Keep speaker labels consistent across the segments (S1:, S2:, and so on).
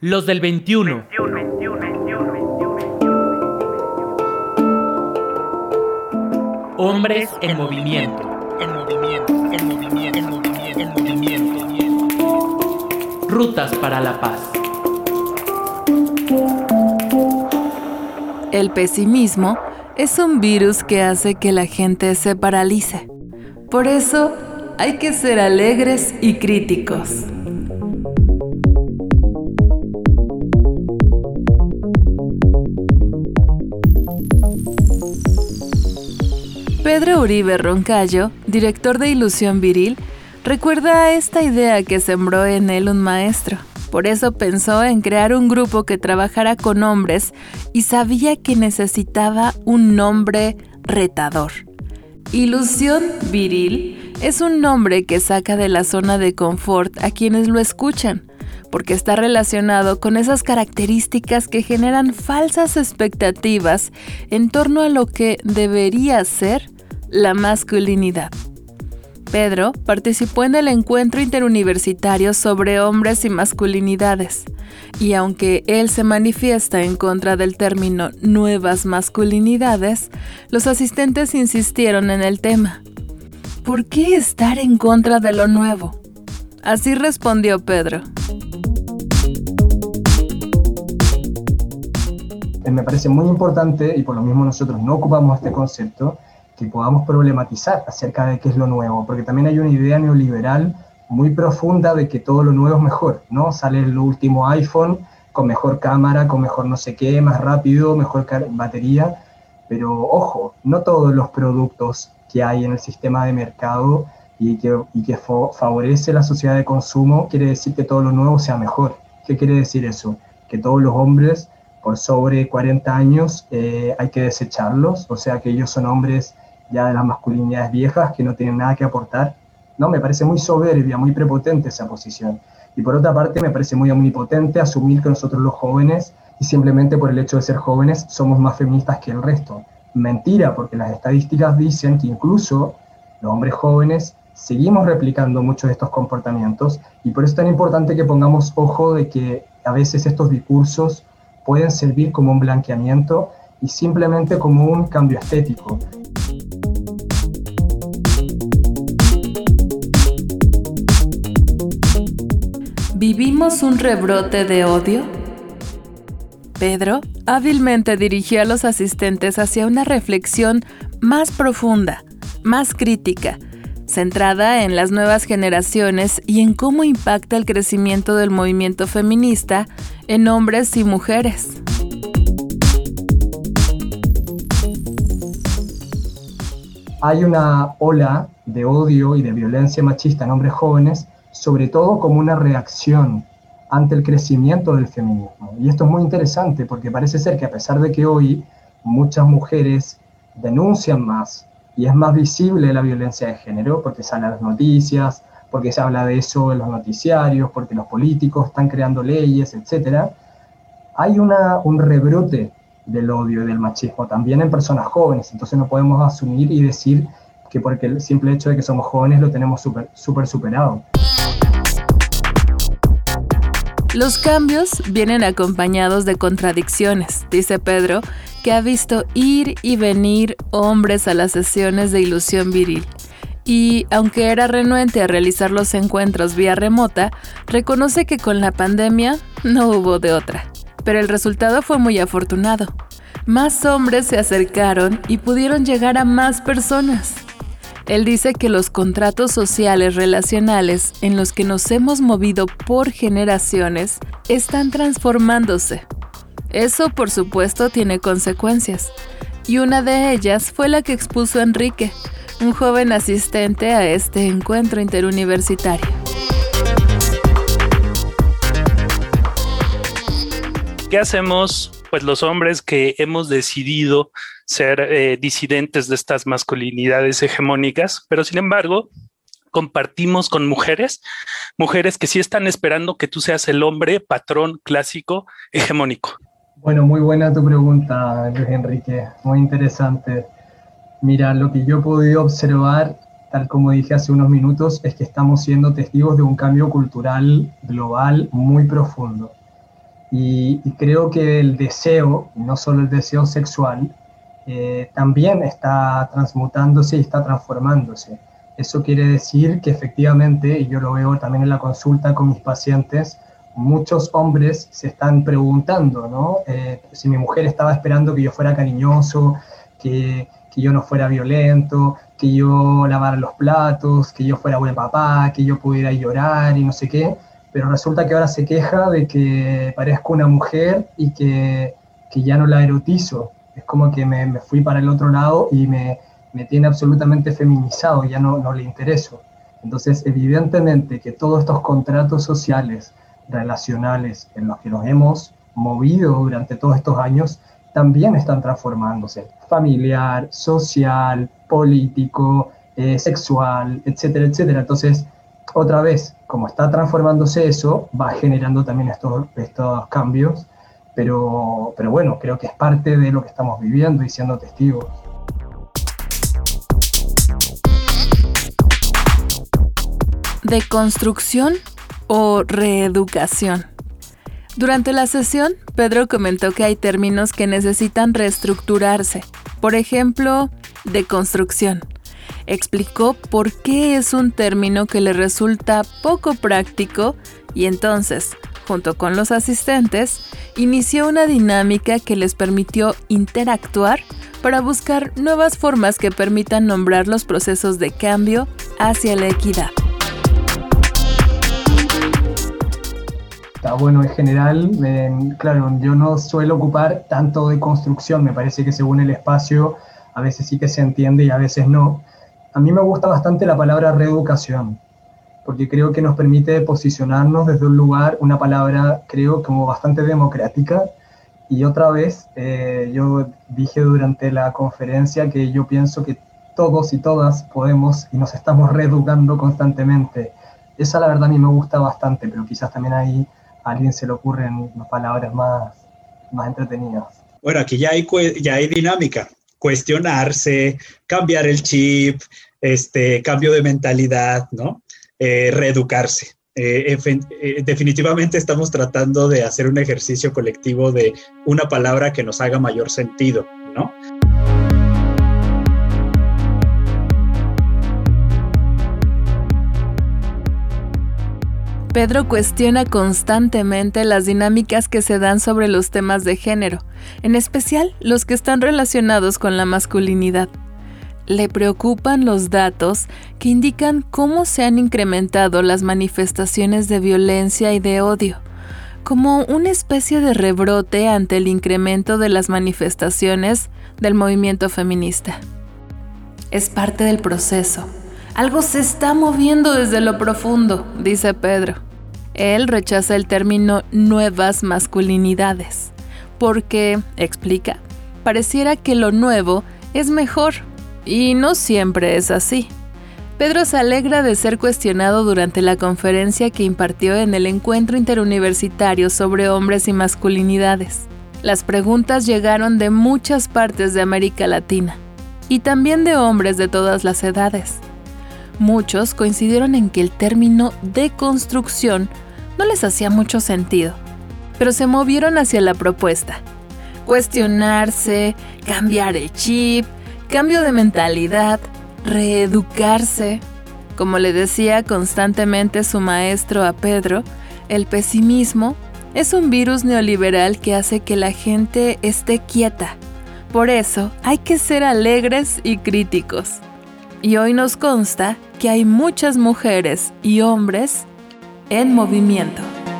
S1: Los del 21. Hombres en movimiento. Rutas para la paz.
S2: El pesimismo es un virus que hace que la gente se paralice. Por eso hay que ser alegres y críticos. Pedro Uribe Roncayo, director de Ilusión Viril, recuerda esta idea que sembró en él un maestro. Por eso pensó en crear un grupo que trabajara con hombres y sabía que necesitaba un nombre retador. Ilusión Viril es un nombre que saca de la zona de confort a quienes lo escuchan, porque está relacionado con esas características que generan falsas expectativas en torno a lo que debería ser la masculinidad. Pedro participó en el encuentro interuniversitario sobre hombres y masculinidades, y aunque él se manifiesta en contra del término nuevas masculinidades, los asistentes insistieron en el tema. ¿Por qué estar en contra de lo nuevo? Así respondió Pedro.
S3: Me parece muy importante, y por lo mismo nosotros no ocupamos este concepto, que podamos problematizar acerca de qué es lo nuevo, porque también hay una idea neoliberal muy profunda de que todo lo nuevo es mejor, ¿no? Sale el último iPhone con mejor cámara, con mejor no sé qué, más rápido, mejor batería, pero ojo, no todos los productos que hay en el sistema de mercado y que favorece la sociedad de consumo quiere decir que todo lo nuevo sea mejor. ¿Qué quiere decir eso? Que todos los hombres por sobre 40 años hay que desecharlos, o sea que ellos son hombres ya de las masculinidades viejas que no tienen nada que aportar. No, me parece muy soberbia, muy prepotente esa posición. Y por otra parte me parece muy omnipotente asumir que nosotros los jóvenes, y simplemente por el hecho de ser jóvenes, somos más feministas que el resto. Mentira, porque las estadísticas dicen que incluso los hombres jóvenes seguimos replicando muchos de estos comportamientos, y por eso es tan importante que pongamos ojo de que a veces estos discursos pueden servir como un blanqueamiento y simplemente como un cambio estético.
S2: ¿Vivimos un rebrote de odio? Pedro hábilmente dirigió a los asistentes hacia una reflexión más profunda, más crítica, centrada en las nuevas generaciones y en cómo impacta el crecimiento del movimiento feminista en hombres y mujeres.
S3: Hay una ola de odio y de violencia machista en hombres jóvenes, sobre todo como una reacción ante el crecimiento del feminismo. Y esto es muy interesante porque parece ser que a pesar de que hoy muchas mujeres denuncian más y es más visible la violencia de género porque salen las noticias, porque se habla de eso en los noticiarios, porque los políticos están creando leyes, etc., hay un rebrote del odio y del machismo también en personas jóvenes. Entonces no podemos asumir y decir que porque el simple hecho de que somos jóvenes lo tenemos súper superado.
S2: Los cambios vienen acompañados de contradicciones, dice Pedro, que ha visto ir y venir hombres a las sesiones de Ilusión Viril. Y, aunque era renuente a realizar los encuentros vía remota, reconoce que con la pandemia no hubo de otra. Pero el resultado fue muy afortunado. Más hombres se acercaron y pudieron llegar a más personas. Él dice que los contratos sociales relacionales en los que nos hemos movido por generaciones están transformándose. Eso, por supuesto, tiene consecuencias. Y una de ellas fue la que expuso Enrique, un joven asistente a este encuentro interuniversitario.
S4: ¿Qué hacemos, pues, los hombres que hemos decidido ser disidentes de estas masculinidades hegemónicas, pero sin embargo compartimos con mujeres que sí están esperando que tú seas el hombre patrón clásico hegemónico?
S3: Bueno, muy buena tu pregunta, Luis Enrique, muy interesante. Mira, lo que yo he podido observar, tal como dije hace unos minutos, es que estamos siendo testigos de un cambio cultural global muy profundo. Y creo que el deseo, no solo el deseo sexual, también está transmutándose y está transformándose. Eso quiere decir que efectivamente, y yo lo veo también en la consulta con mis pacientes, muchos hombres se están preguntando, ¿no? Si mi mujer estaba esperando que yo fuera cariñoso, que yo no fuera violento, que yo lavara los platos, que yo fuera buen papá, que yo pudiera llorar y no sé qué, pero resulta que ahora se queja de que parezco una mujer y que ya no la erotizo. Es como que me fui para el otro lado y me tiene absolutamente feminizado, ya no le intereso. Entonces, evidentemente que todos estos contratos sociales, relacionales, en los que nos hemos movido durante todos estos años, también están transformándose. Familiar, social, político, sexual, etcétera, etcétera. Entonces, otra vez, como está transformándose eso, va generando también estos cambios, pero bueno, creo que es parte de lo que estamos viviendo y siendo testigos.
S2: ¿Deconstrucción o reeducación? Durante la sesión, Pedro comentó que hay términos que necesitan reestructurarse. Por ejemplo, deconstrucción. Explicó por qué es un término que le resulta poco práctico y entonces, junto con los asistentes, inició una dinámica que les permitió interactuar para buscar nuevas formas que permitan nombrar los procesos de cambio hacia la equidad.
S3: Bueno, en general, claro, yo no suelo ocupar tanto de construcción, me parece que según el espacio a veces sí que se entiende y a veces no. A mí me gusta bastante la palabra reeducación, porque creo que nos permite posicionarnos desde un lugar, una palabra creo como bastante democrática. Y otra vez, yo dije durante la conferencia que yo pienso que todos y todas podemos y nos estamos reeducando constantemente. Esa la verdad a mí me gusta bastante, pero quizás también ahí a alguien se le ocurren palabras más entretenidas.
S5: Bueno, aquí ya hay dinámica. Cuestionarse, cambiar el chip, cambio de mentalidad, ¿no? Reeducarse. Definitivamente estamos tratando de hacer un ejercicio colectivo de una palabra que nos haga mayor sentido, ¿no?
S2: Pedro cuestiona constantemente las dinámicas que se dan sobre los temas de género, en especial los que están relacionados con la masculinidad. Le preocupan los datos que indican cómo se han incrementado las manifestaciones de violencia y de odio, como una especie de rebrote ante el incremento de las manifestaciones del movimiento feminista. Es parte del proceso. Algo se está moviendo desde lo profundo, dice Pedro. Él rechaza el término nuevas masculinidades, porque, explica, pareciera que lo nuevo es mejor, y no siempre es así. Pedro se alegra de ser cuestionado durante la conferencia que impartió en el Encuentro Interuniversitario sobre Hombres y Masculinidades. Las preguntas llegaron de muchas partes de América Latina, y también de hombres de todas las edades. Muchos coincidieron en que el término deconstrucción no les hacía mucho sentido, pero se movieron hacia la propuesta. Cuestionarse, cambiar el chip, cambio de mentalidad, reeducarse. Como le decía constantemente su maestro a Pedro, el pesimismo es un virus neoliberal que hace que la gente esté quieta. Por eso hay que ser alegres y críticos. Y hoy nos consta que hay muchas mujeres y hombres en movimiento.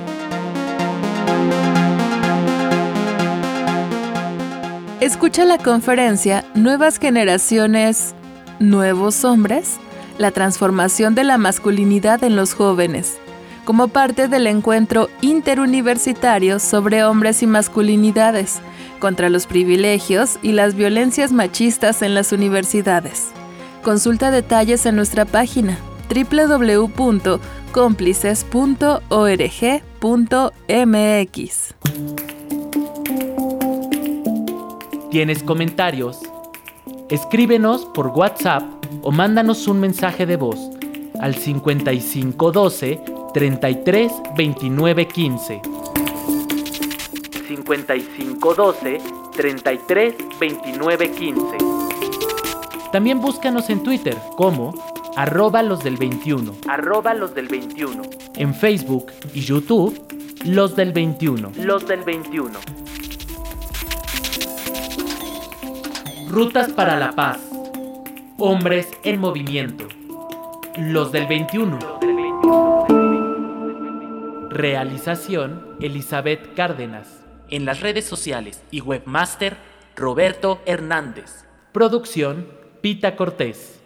S2: Escucha la conferencia Nuevas generaciones, nuevos hombres, la transformación de la masculinidad en los jóvenes, como parte del encuentro interuniversitario sobre hombres y masculinidades, contra los privilegios y las violencias machistas en las universidades. Consulta detalles en nuestra página www.cómplices.org.mx.
S1: ¿Tienes comentarios? Escríbenos por WhatsApp o mándanos un mensaje de voz al 5512 33 29 15. 5512 33 29 15. También búscanos en Twitter como @losdel21, en Facebook y YouTube, Los del 21. Rutas para la paz. Hombres en movimiento. Los del 21. Realización: Elizabeth Cárdenas. En las redes sociales y webmaster: Roberto Hernández. Producción: Pita Cortés.